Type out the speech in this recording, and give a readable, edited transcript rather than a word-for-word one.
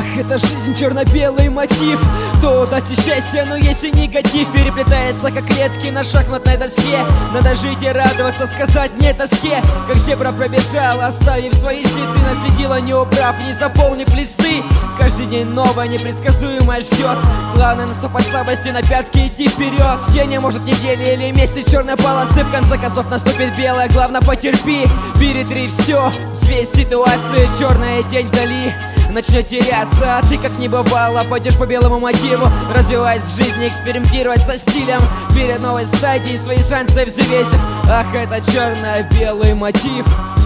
это жизнь, черно-белый мотив. То удачи, счастье, но есть и негатив. Переплетается, как клетки на шахматной доске. Надо жить и радоваться, сказать не тоске. Как зебра пробежала, оставив свои следы. Наследила, не убрав, не заполнив листы. Каждый день новое, непредсказуемое ждет. Главное наступать слабости на пятки, идти вперед. День, а может недели или месяц черной полосы. В конце концов наступит белое, главное потерпи. Перетри все, взвесь ситуации, черная тень вдали начнет теряться, а ты как не бывало пойдешь по белому мотиву, развиваясь в жизни, экспериментировать со стилем. Перед новой стадией свои шансы взвесив. Ах, это черно-белый мотив.